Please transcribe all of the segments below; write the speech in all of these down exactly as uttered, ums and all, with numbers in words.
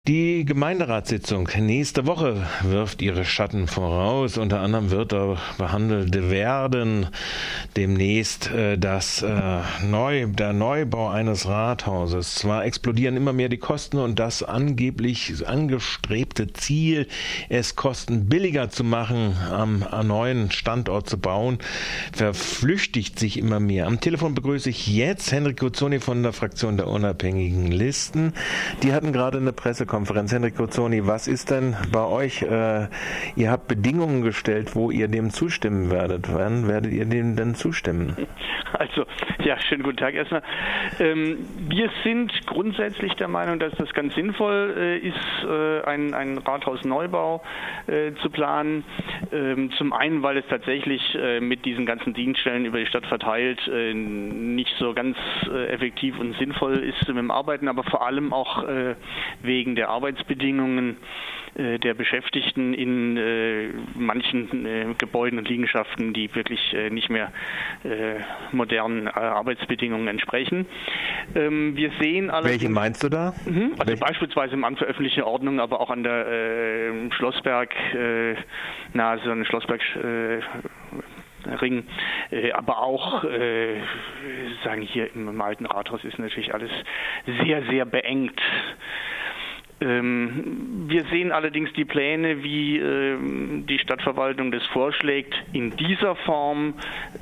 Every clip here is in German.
Die Gemeinderatssitzung nächste Woche wirft ihre Schatten voraus. Unter anderem wird da behandelt werden demnächst äh, das äh, Neu, der Neubau eines Rathauses. Zwar explodieren immer mehr die Kosten und das angeblich angestrebte Ziel, es kostenbilliger zu machen, am, am neuen Standort zu bauen, verflüchtigt sich immer mehr. Am Telefon begrüße ich jetzt Henrik Guzzoni von der Fraktion der Unabhängigen Listen. Die hatten gerade eine Pressekonferenz. Henrik Guzzoni, was ist denn bei euch? Äh, ihr habt Bedingungen gestellt, wo ihr dem zustimmen werdet. Wann werdet ihr dem denn zustimmen? Also, ja, schönen guten Tag erstmal. Ähm, wir sind grundsätzlich der Meinung, dass das ganz sinnvoll äh, ist, äh, ein, ein Rathausneubau äh, zu planen. Ähm, zum einen, weil es tatsächlich äh, mit diesen ganzen Dienststellen über die Stadt verteilt äh, nicht so ganz äh, effektiv und sinnvoll ist mit dem Arbeiten, aber vor allem auch äh, wegen der Arbeitsbedingungen äh, der Beschäftigten in äh, manchen äh, Gebäuden und Liegenschaften, die wirklich äh, nicht mehr äh, modernen äh, Arbeitsbedingungen entsprechen. Ähm, wir sehen allerdings, welche meinst du da? Mhm, also welche? Beispielsweise im Amt für öffentliche Ordnung, aber auch an der äh, Schlossberg, äh, nahe so eine Schlossberg äh, Ring, äh, aber auch, äh, sagen hier im alten Rathaus ist natürlich alles sehr, sehr beengt. Ähm, wir sehen allerdings die Pläne, wie ähm, die Stadtverwaltung das vorschlägt, in dieser Form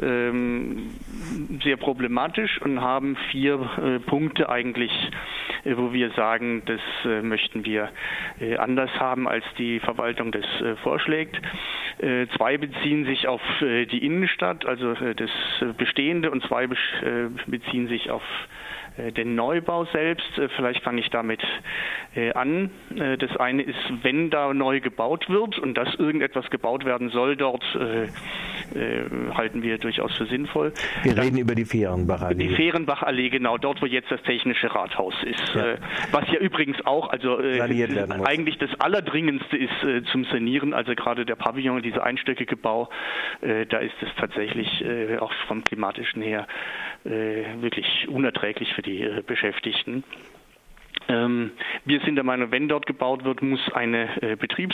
ähm, sehr problematisch und haben vier äh, Punkte eigentlich, äh, wo wir sagen, das äh, möchten wir äh, anders haben, als die Verwaltung das äh, vorschlägt. Äh, zwei beziehen sich auf äh, die Innenstadt, also äh, das Bestehende, und zwei be- äh, beziehen sich auf den Neubau selbst. Vielleicht fange ich damit äh, an. Äh, das eine ist, wenn da neu gebaut wird und dass irgendetwas gebaut werden soll dort, äh, äh, halten wir durchaus für sinnvoll. Wir Dann, reden über die Fehrenbachallee. Die Fehrenbachallee, genau, dort, wo jetzt das technische Rathaus ist. Ja. Äh, was ja übrigens auch, also äh, eigentlich das Allerdringendste ist äh, zum Sanieren, also gerade der Pavillon, dieser einstöckige Bau, äh, da ist es tatsächlich äh, auch vom Klimatischen her äh, wirklich unerträglich für die die Beschäftigten. Ähm, wir sind der Meinung, wenn dort gebaut wird, muss eine äh,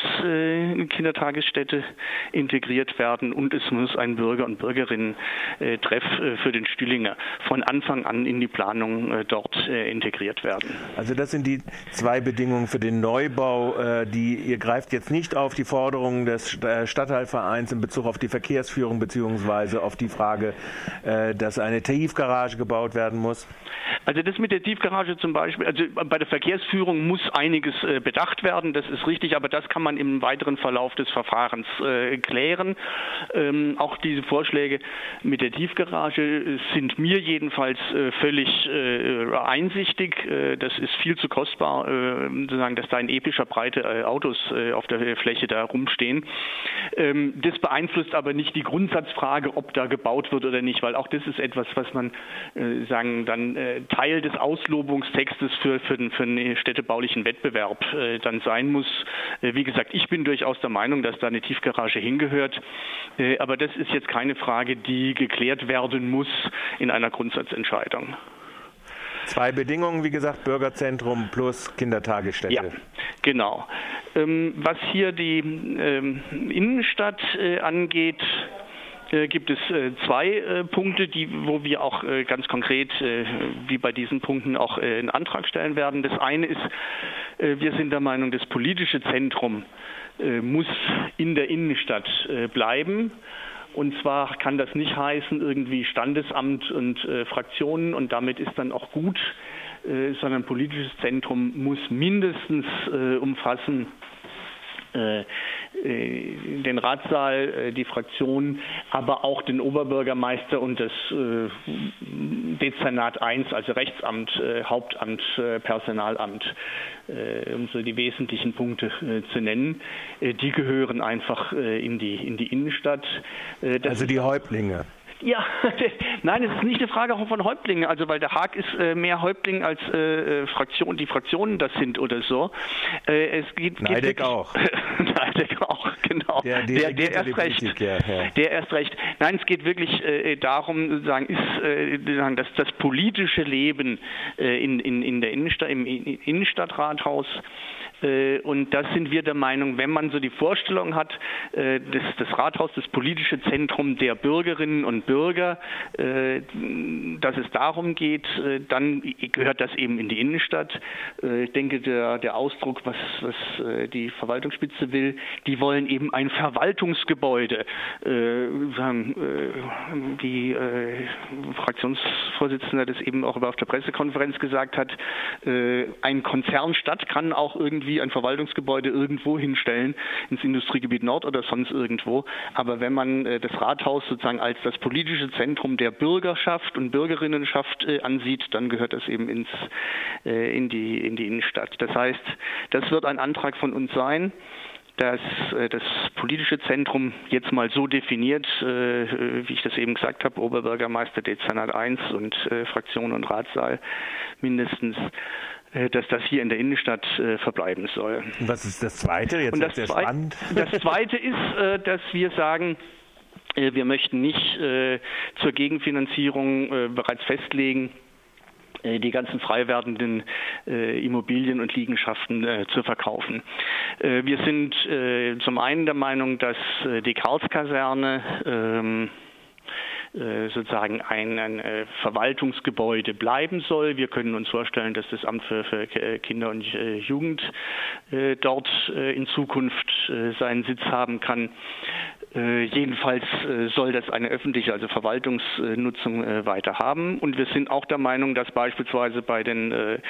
Betriebskindertagesstätte äh, integriert werden und es muss ein Bürger- und Bürgerinnen-Treff äh, für den Stühlinger von Anfang an in die Planung äh, dort äh, integriert werden. Also das sind die zwei Bedingungen für den Neubau, äh, die ihr greift jetzt nicht auf die Forderungen des Stadtteilvereins in Bezug auf die Verkehrsführung beziehungsweise auf die Frage, äh, dass eine Tiefgarage gebaut werden muss? Also das mit der Tiefgarage zum Beispiel, also bei der Verkehrsführung muss einiges äh, bedacht werden, das ist richtig, aber das kann man im weiteren Verlauf des Verfahrens äh, klären. Ähm, auch diese Vorschläge mit der Tiefgarage sind mir jedenfalls äh, völlig äh, einsichtig. Äh, das ist viel zu kostbar, äh, sozusagen, dass da in epischer Breite äh, Autos äh, auf der Fläche da rumstehen. Ähm, das beeinflusst aber nicht die Grundsatzfrage, ob da gebaut wird oder nicht, weil auch das ist etwas, was man äh, sagen dann äh, Teil des Auslobungstextes für, für, den, für einen städtebaulichen Wettbewerb äh, dann sein muss. Äh, wie gesagt, ich bin durchaus der Meinung, dass da eine Tiefgarage hingehört, äh, aber das ist jetzt keine Frage, die geklärt werden muss in einer Grundsatzentscheidung. Zwei Bedingungen, wie gesagt, Bürgerzentrum plus Kindertagesstätte. Ja, genau. Ähm, was hier die ähm, Innenstadt äh, angeht, Äh, gibt es äh, zwei äh, Punkte, die, wo wir auch äh, ganz konkret, äh, wie bei diesen Punkten, auch äh, einen Antrag stellen werden. Das eine ist, äh, wir sind der Meinung, das politische Zentrum äh, muss in der Innenstadt äh, bleiben. Und zwar kann das nicht heißen, irgendwie Standesamt und äh, Fraktionen und damit ist dann auch gut, äh, sondern politisches Zentrum muss mindestens äh, umfassen den Ratssaal, die Fraktion, aber auch den Oberbürgermeister und das Dezernat eins, also Rechtsamt, Hauptamt, Personalamt, um so die wesentlichen Punkte zu nennen. Die gehören einfach in die, in die Innenstadt. Das also die Häuptlinge. Ja, nein, es ist nicht eine Frage auch von Häuptlingen, also weil der Haag ist äh, mehr Häuptling als äh, Fraktion, die Fraktionen das sind oder so. Äh, es geht, geht Neideck auch. Neideck auch, genau. Der, der, der erst recht. Politik, ja, ja. Der erst recht. Nein, es geht wirklich äh, darum, sozusagen, ist, äh, sozusagen, dass das politische Leben äh, in, in, in der Innenstadt, im Innenstadtrathaus Und da sind wir der Meinung, wenn man so die Vorstellung hat, dass das Rathaus, das politische Zentrum der Bürgerinnen und Bürger, dass es darum geht, dann gehört das eben in die Innenstadt. Ich denke, der, der Ausdruck, was, was die Verwaltungsspitze will, die wollen eben ein Verwaltungsgebäude. Die Fraktionsvorsitzende das eben auch auf der Pressekonferenz gesagt hat, ein Konzernstadt kann auch irgendwie ein Verwaltungsgebäude irgendwo hinstellen, ins Industriegebiet Nord oder sonst irgendwo. Aber wenn man das Rathaus sozusagen als das politische Zentrum der Bürgerschaft und Bürgerinnenschaft ansieht, dann gehört das eben ins, in die, in die Innenstadt. Das heißt, das wird ein Antrag von uns sein, dass das politische Zentrum jetzt mal so definiert, wie ich das eben gesagt habe, Oberbürgermeister, Dezernat eins und Fraktion und Ratssaal mindestens, dass das hier in der Innenstadt äh, verbleiben soll. Und was ist das Zweite? Jetzt Und das, ist Zwe- spannend. das Zweite ist, äh, dass wir sagen, äh, wir möchten nicht äh, zur Gegenfinanzierung äh, bereits festlegen, äh, die ganzen frei werdenden äh, Immobilien und Liegenschaften äh, zu verkaufen. Äh, wir sind äh, zum einen der Meinung, dass äh, die Karlskaserne ähm, sozusagen ein, ein Verwaltungsgebäude bleiben soll. Wir können uns vorstellen, dass das Amt für, für Kinder und Jugend dort in Zukunft seinen Sitz haben kann. Jedenfalls soll das eine öffentliche, also Verwaltungsnutzung weiter haben. Und wir sind auch der Meinung, dass beispielsweise bei den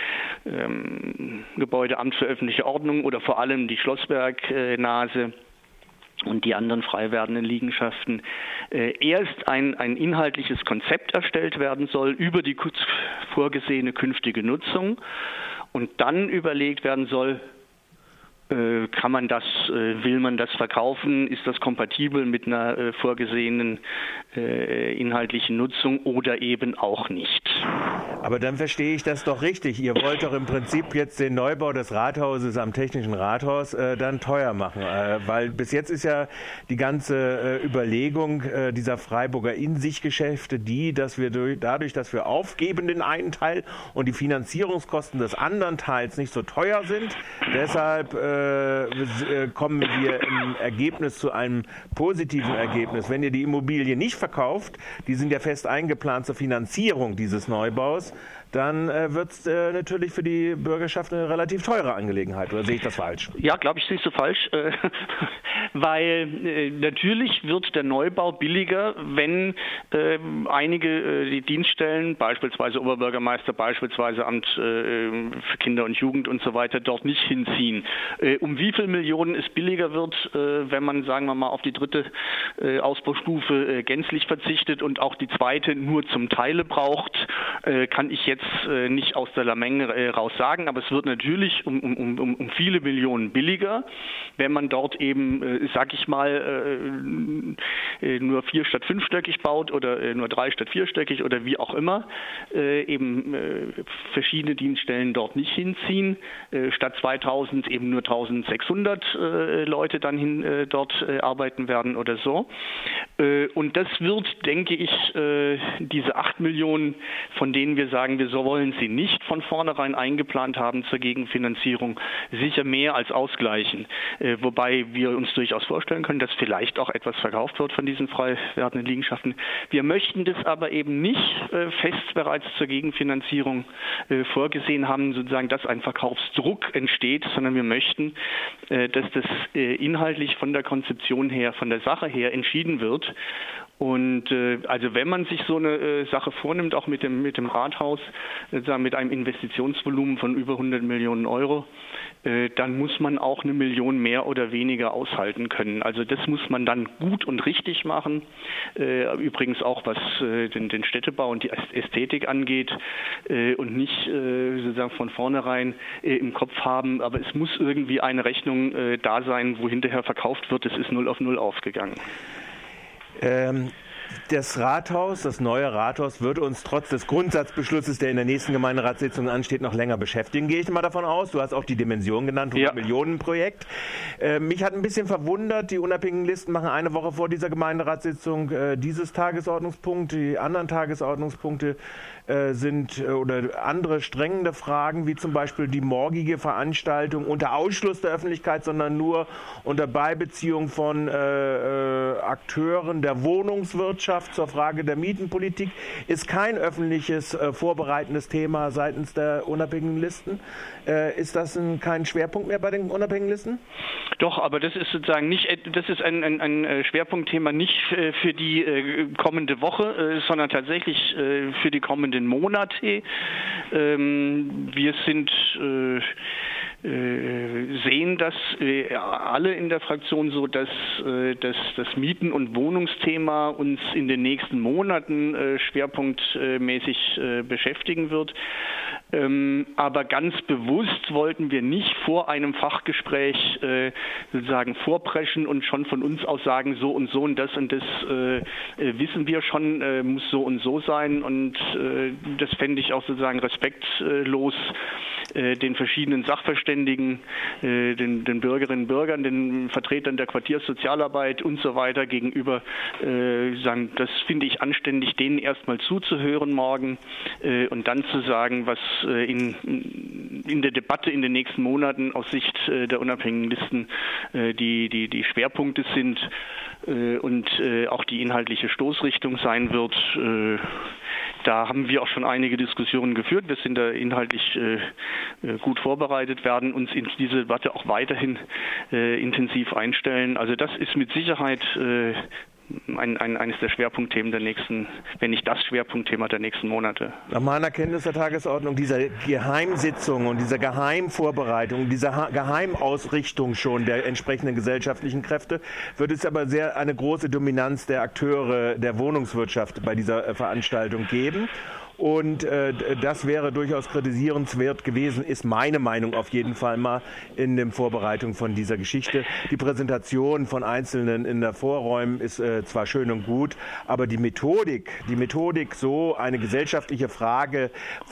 ähm, Gebäudeamt für öffentliche Ordnung oder vor allem die Schlossbergnase und die anderen frei werdenden Liegenschaften äh, erst ein, ein inhaltliches Konzept erstellt werden soll über die vorgesehene künftige Nutzung und dann überlegt werden soll, äh, kann man das, äh, will man das verkaufen, ist das kompatibel mit einer äh, vorgesehenen äh, inhaltlichen Nutzung oder eben auch nicht. Aber dann verstehe ich das doch richtig. Ihr wollt doch im Prinzip jetzt den Neubau des Rathauses am Technischen Rathaus äh, dann teuer machen. Äh, weil bis jetzt ist ja die ganze äh, Überlegung äh, dieser Freiburger In-sich-Geschäfte die, dass wir durch, dadurch, dass wir aufgeben den einen Teil und die Finanzierungskosten des anderen Teils nicht so teuer sind, deshalb äh, äh, kommen wir im Ergebnis zu einem positiven Ergebnis. Wenn ihr die Immobilie nicht verkauft, die sind ja fest eingeplant zur Finanzierung dieses Neubaus, dann äh, wird es äh, natürlich für die Bürgerschaft eine relativ teure Angelegenheit. Oder sehe ich das falsch? Ja, glaube ich, siehst du falsch. Äh, weil äh, natürlich wird der Neubau billiger, wenn äh, einige äh, die Dienststellen, beispielsweise Oberbürgermeister, beispielsweise Amt äh, für Kinder und Jugend und so weiter, dort nicht hinziehen. Äh, um wie viel Millionen es billiger wird, äh, wenn man, sagen wir mal, auf die dritte äh, Ausbaustufe äh, gänzlich verzichtet und auch die zweite nur zum Teile braucht, äh, kann ich jetzt äh, nicht aus der Menge äh, raus sagen, aber es wird natürlich um, um, um, um viele Millionen billiger, wenn man dort eben, äh, sag ich mal, äh, äh, nur vier statt fünfstöckig baut oder äh, nur drei statt vierstöckig oder wie auch immer, äh, eben äh, verschiedene Dienststellen dort nicht hinziehen, äh, statt zweitausend eben nur eintausendsechshundert äh, Leute dann hin äh, dort äh, arbeiten werden oder so. Äh, und das wird, denke ich, äh, diese acht Millionen, von denen wir sagen, wir so wollen sie nicht von vornherein eingeplant haben zur Gegenfinanzierung, sicher mehr als ausgleichen. Äh, wobei wir uns durchaus vorstellen können, dass vielleicht auch etwas verkauft wird von diesen frei werdenden Liegenschaften. Wir möchten das aber eben nicht äh, fest bereits zur Gegenfinanzierung äh, vorgesehen haben, sozusagen, dass ein Verkaufsdruck entsteht, sondern wir möchten, äh, dass das äh, inhaltlich von der Konzeption her, von der Sache her entschieden wird. Und äh, also wenn man sich so eine äh, Sache vornimmt, auch mit dem mit dem Rathaus, äh, mit einem Investitionsvolumen von über hundert Millionen Euro, äh, dann muss man auch eine Million mehr oder weniger aushalten können. Also das muss man dann gut und richtig machen. Äh, übrigens auch was äh, den, den Städtebau und die Ästhetik angeht äh, und nicht äh, sozusagen von vornherein äh, im Kopf haben. Aber es muss irgendwie eine Rechnung äh, da sein, wo hinterher verkauft wird. Es ist null auf null aufgegangen. Ähm, das Rathaus, das neue Rathaus, wird uns trotz des Grundsatzbeschlusses, der in der nächsten Gemeinderatssitzung ansteht, noch länger beschäftigen, gehe ich mal davon aus. Du hast auch die Dimension genannt, hundert Millionen Projekt. Äh, mich hat ein bisschen verwundert, die unabhängigen Listen machen eine Woche vor dieser Gemeinderatssitzung äh, dieses Tagesordnungspunkt, die anderen Tagesordnungspunkte äh, sind äh, oder andere strengende Fragen, wie zum Beispiel die morgige Veranstaltung unter Ausschluss der Öffentlichkeit, sondern nur unter Beibeziehung von äh, äh, Akteuren der Wohnungswirtschaft zur Frage der Mietenpolitik, ist kein öffentliches äh, vorbereitendes Thema seitens der unabhängigen Listen. Äh, ist das ein, kein Schwerpunkt mehr bei den unabhängigen Listen? Doch, aber das ist sozusagen nicht, das ist ein, ein, ein Schwerpunktthema nicht für die äh, kommende Woche, äh, sondern tatsächlich äh, für die kommenden Monate. Ähm, wir sind äh, sehen das äh, alle in der Fraktion so, dass äh, dass das Mieten- und Wohnungsthema uns in den nächsten Monaten äh, schwerpunktmäßig äh, beschäftigen wird. Ähm, aber ganz bewusst wollten wir nicht vor einem Fachgespräch äh, sozusagen vorpreschen und schon von uns aus sagen, so und so und das und das äh, wissen wir schon, äh, muss so und so sein. Und äh, das fände ich auch sozusagen respektlos äh, den verschiedenen Sachverständigen, äh, den, den Bürgerinnen und Bürgern, den Vertretern der Quartierssozialarbeit und so weiter gegenüber äh, sagen, das finde ich anständig, denen erstmal zuzuhören morgen äh, und dann zu sagen, was äh, in, in der Debatte in den nächsten Monaten aus Sicht äh, der unabhängigen Listen äh, die, die, die Schwerpunkte sind äh, und äh, auch die inhaltliche Stoßrichtung sein wird. Äh, Da haben wir auch schon einige Diskussionen geführt. Wir sind da inhaltlich äh, gut vorbereitet, werden uns in diese Debatte auch weiterhin äh, intensiv einstellen. Also das ist mit Sicherheit äh, ein, ein, eines der Schwerpunktthemen der nächsten, wenn nicht das Schwerpunktthema der nächsten Monate. Nach meiner Kenntnis der Tagesordnung dieser Geheimsitzung und dieser Geheimvorbereitung, dieser Geheimausrichtung schon der entsprechenden gesellschaftlichen Kräfte, wird es aber sehr eine große Dominanz der Akteure der Wohnungswirtschaft bei dieser Veranstaltung geben. Und äh, das wäre durchaus kritisierenswert gewesen, ist meine Meinung auf jeden Fall mal in der Vorbereitung von dieser Geschichte. Die Präsentation von Einzelnen in der Vorräumen ist äh, zwar schön und gut, aber die Methodik, die Methodik, so eine gesellschaftliche Frage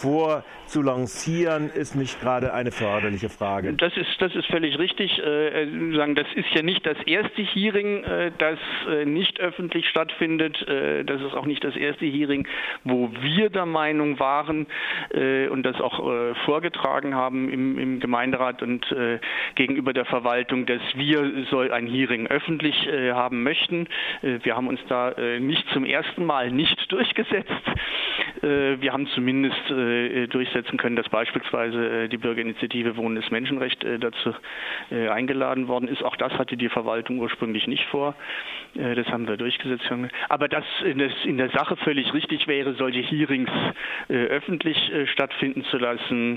vorzulancieren, ist nicht gerade eine förderliche Frage. Das ist, das ist völlig richtig. Äh, sagen, das ist ja nicht das erste Hearing, äh, das äh, nicht öffentlich stattfindet. Äh, das ist auch nicht das erste Hearing, wo wir da Meinung waren äh, und das auch äh, vorgetragen haben im, im Gemeinderat und äh, gegenüber der Verwaltung, dass wir so ein Hearing öffentlich äh, haben möchten. Äh, wir haben uns da äh, nicht zum ersten Mal nicht durchgesetzt. Äh, wir haben zumindest äh, durchsetzen können, dass beispielsweise äh, die Bürgerinitiative Wohnen ist Menschenrecht äh, dazu äh, eingeladen worden ist. Auch das hatte die Verwaltung ursprünglich nicht vor. Äh, das haben wir durchgesetzt. Aber dass in, das, in der Sache völlig richtig wäre, solche Hearings Äh, öffentlich äh, stattfinden zu lassen,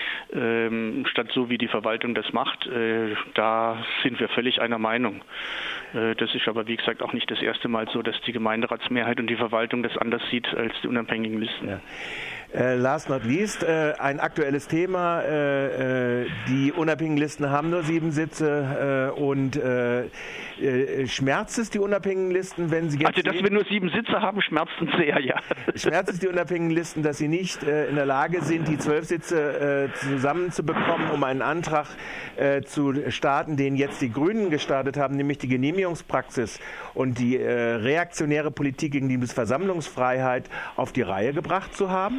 ähm, statt so wie die Verwaltung das macht. Äh, da sind wir völlig einer Meinung. Äh, das ist aber, wie gesagt, auch nicht das erste Mal so, dass die Gemeinderatsmehrheit und die Verwaltung das anders sieht als die unabhängigen Listen. Ja. Äh, last not least, äh, ein aktuelles Thema. Äh, äh, die unabhängigen Listen haben nur sieben Sitze äh, und äh, äh, schmerzt es die unabhängigen Listen, wenn sie jetzt... Also, dass wir nur sieben Sitze haben, schmerzt uns sehr, ja. Schmerzt es die unabhängigen Listen, dass sie nicht äh, in der Lage sind, die zwölf Sitze äh, zusammenzubekommen, um einen Antrag äh, zu starten, den jetzt die Grünen gestartet haben, nämlich die Genehmigungspraxis und die äh, reaktionäre Politik gegen die Versammlungsfreiheit auf die Reihe gebracht zu haben?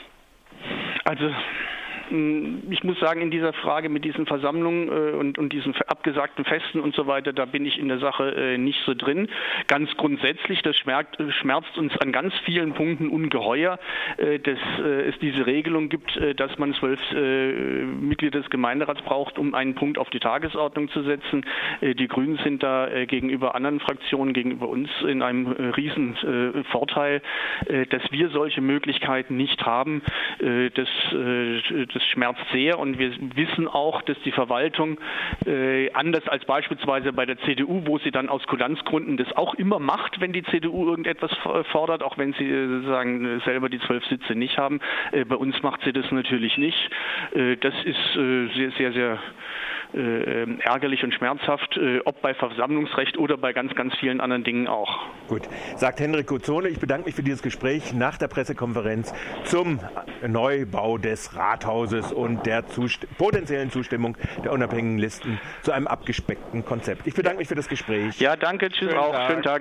Also ich muss sagen, in dieser Frage mit diesen Versammlungen äh, und, und diesen abgesagten Festen und so weiter, da bin ich in der Sache äh, nicht so drin. Ganz grundsätzlich, das schmerzt, schmerzt uns an ganz vielen Punkten ungeheuer, äh, dass äh, es diese Regelung gibt, äh, dass man zwölf äh, Mitglieder des Gemeinderats braucht, um einen Punkt auf die Tagesordnung zu setzen. Äh, die Grünen sind da äh, gegenüber anderen Fraktionen, gegenüber uns in einem äh, riesen äh, Vorteil, äh, dass wir solche Möglichkeiten nicht haben. Äh, das, äh, das schmerzt sehr und wir wissen auch, dass die Verwaltung äh, anders als beispielsweise bei der C D U, wo sie dann aus Kulanzgründen das auch immer macht, wenn die C D U irgendetwas fordert, auch wenn sie äh, sagen selber die zwölf Sitze nicht haben. Äh, bei uns macht sie das natürlich nicht. Äh, das ist äh, sehr, sehr, sehr Äh, ärgerlich und schmerzhaft, äh, ob bei Versammlungsrecht oder bei ganz, ganz vielen anderen Dingen auch. Gut, sagt Henrik Guzzone. Ich bedanke mich für dieses Gespräch nach der Pressekonferenz zum Neubau des Rathauses und der Zust- potenziellen Zustimmung der unabhängigen Listen zu einem abgespeckten Konzept. Ich bedanke mich für das Gespräch. Ja, danke. Tschüss Schönen auch. Tag. Schönen Tag.